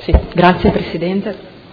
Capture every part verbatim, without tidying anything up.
Sì, grazie Presidente.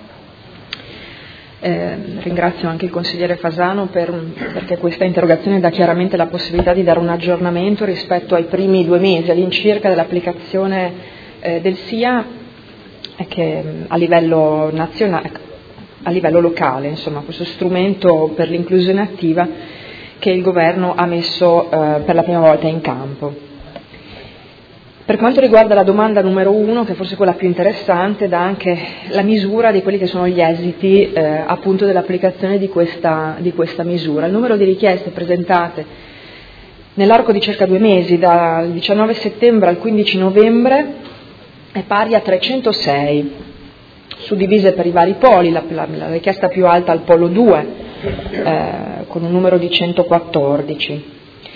Eh, ringrazio anche il consigliere Fasano per, perché questa interrogazione dà chiaramente la possibilità di dare un aggiornamento rispetto ai primi due mesi all'incirca dell'applicazione eh, del S I A che a livello nazionale, a livello locale, insomma, questo strumento per l'inclusione attiva che il Governo ha messo eh, per la prima volta in campo. Per quanto riguarda la domanda numero uno, che forse è quella più interessante, dà anche la misura di quelli che sono gli esiti eh, appunto dell'applicazione di questa, di questa misura. Il numero di richieste presentate nell'arco di circa due mesi, dal diciannove settembre al quindici novembre, è pari a trecentosei, suddivise per i vari poli, la, la, la richiesta più alta al polo due, eh, con un numero di centoquattordici.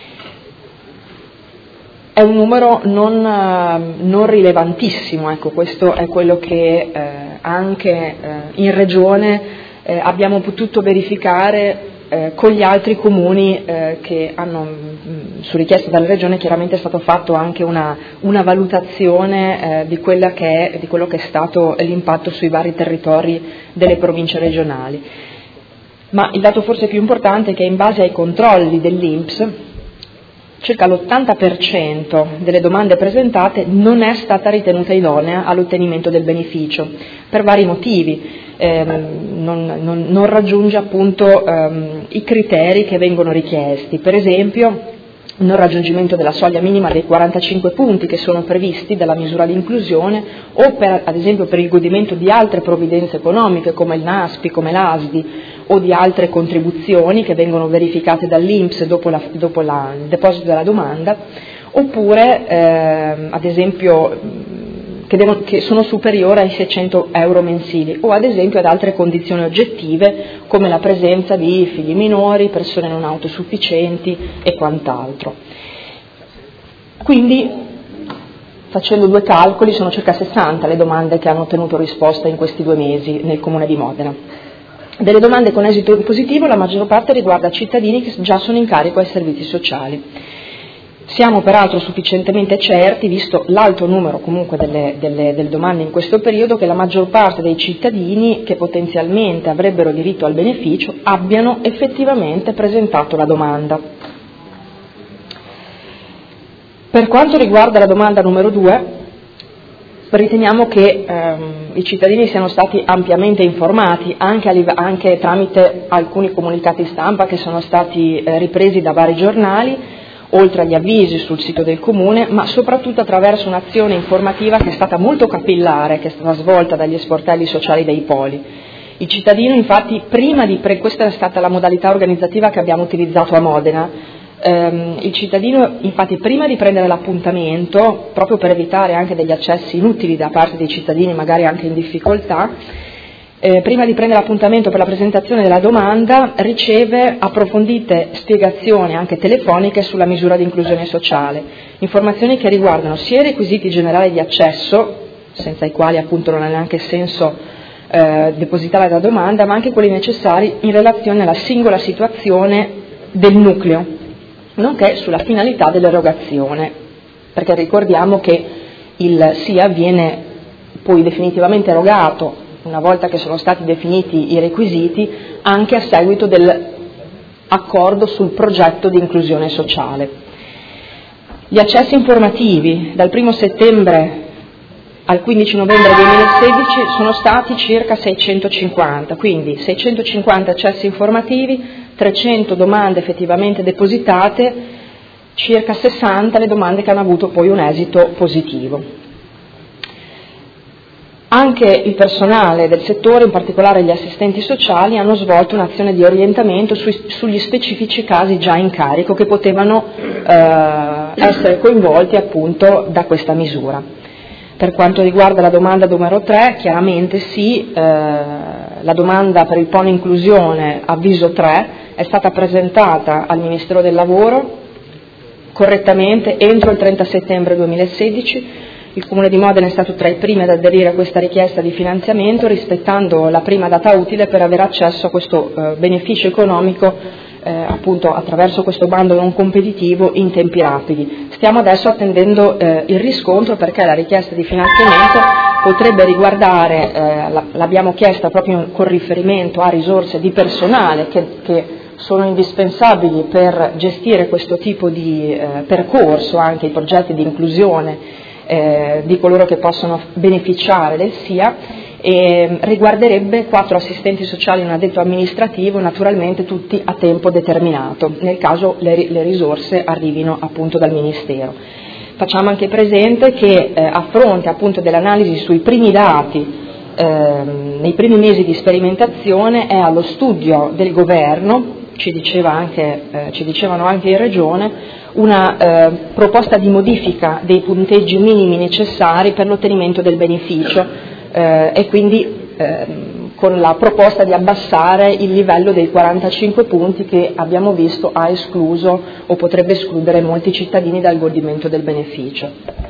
È un numero non, non rilevantissimo, ecco, questo è quello che eh, anche eh, in Regione eh, abbiamo potuto verificare eh, con gli altri comuni eh, che hanno, mh, su richiesta dalla Regione chiaramente è stato fatto anche una, una valutazione eh, di, quella che è, di quello che è stato l'impatto sui vari territori delle province regionali. Ma il dato forse più importante è che in base ai controlli dell'I N P S circa l'ottanta per cento delle domande presentate non è stata ritenuta idonea all'ottenimento del beneficio, per vari motivi, eh, non, non, non raggiunge appunto ehm, i criteri che vengono richiesti, per esempio non raggiungimento della soglia minima dei quarantacinque punti che sono previsti dalla misura di inclusione o per, ad esempio per il godimento di altre provvidenze economiche come il NASPI, come l'A S D I o di altre contribuzioni che vengono verificate dall'I N P S dopo, la, dopo la, il deposito della domanda, oppure eh, ad esempio che, devono, che sono superiori ai seicento euro mensili o ad esempio ad altre condizioni oggettive come la presenza di figli minori, persone non autosufficienti e quant'altro. Quindi, facendo due calcoli, sono circa sessanta le domande che hanno ottenuto risposta in questi due mesi nel Comune di Modena. Delle domande con esito positivo la maggior parte riguarda cittadini che già sono in carico ai servizi sociali. Siamo peraltro sufficientemente certi, visto l'alto numero comunque delle, delle, delle domande in questo periodo, che la maggior parte dei cittadini che potenzialmente avrebbero diritto al beneficio abbiano effettivamente presentato la domanda. Per quanto riguarda la domanda numero due, riteniamo che ehm, i cittadini siano stati ampiamente informati anche, a live- anche tramite alcuni comunicati stampa che sono stati eh, ripresi da vari giornali, oltre agli avvisi sul sito del Comune, ma soprattutto attraverso un'azione informativa che è stata molto capillare, che è stata svolta dagli sportelli sociali dei poli. Il cittadino infatti, prima di pre- questa è stata la modalità organizzativa che abbiamo utilizzato a Modena, ehm, il cittadino infatti prima di prendere l'appuntamento, proprio per evitare anche degli accessi inutili da parte dei cittadini magari anche in difficoltà, Eh, prima di prendere l'appuntamento per la presentazione della domanda riceve approfondite spiegazioni anche telefoniche sulla misura di inclusione sociale, informazioni che riguardano sia i requisiti generali di accesso, senza i quali appunto non ha neanche senso eh, depositare la domanda, ma anche quelli necessari in relazione alla singola situazione del nucleo, nonché sulla finalità dell'erogazione, perché ricordiamo che il S I A viene poi definitivamente erogato una volta che sono stati definiti i requisiti, anche a seguito dell'accordo sul progetto di inclusione sociale. Gli accessi informativi dal primo settembre al quindici novembre duemilasedici sono stati circa seicentocinquanta, quindi seicentocinquanta accessi informativi, trecento domande effettivamente depositate, circa sessanta le domande che hanno avuto poi un esito positivo. Anche il personale del settore, in particolare gli assistenti sociali, hanno svolto un'azione di orientamento sui, sugli specifici casi già in carico che potevano eh, essere coinvolti appunto da questa misura. Per quanto riguarda la domanda numero tre, chiaramente sì, eh, la domanda per il Polo Inclusione avviso tre è stata presentata al Ministero del Lavoro correttamente entro il trenta settembre duemilasedici. Il Comune di Modena è stato tra i primi ad aderire a questa richiesta di finanziamento, rispettando la prima data utile per avere accesso a questo eh, beneficio economico eh, appunto attraverso questo bando non competitivo in tempi rapidi. Stiamo adesso attendendo eh, il riscontro, perché la richiesta di finanziamento potrebbe riguardare, eh, l'abbiamo chiesta proprio con riferimento a risorse di personale che, che sono indispensabili per gestire questo tipo di eh, percorso, anche i progetti di inclusione eh, di coloro che possono beneficiare del S I A, e riguarderebbe quattro assistenti sociali e un addetto amministrativo, naturalmente tutti a tempo determinato, nel caso le, le risorse arrivino appunto dal Ministero. Facciamo anche presente che eh, a fronte appunto dell'analisi sui primi dati eh, nei primi mesi di sperimentazione è allo studio del governo, ci, diceva anche, eh, ci dicevano anche in Regione, una eh, proposta di modifica dei punteggi minimi necessari per l'ottenimento del beneficio eh, e quindi eh, con la proposta di abbassare il livello dei quarantacinque punti che abbiamo visto ha escluso o potrebbe escludere molti cittadini dal godimento del beneficio.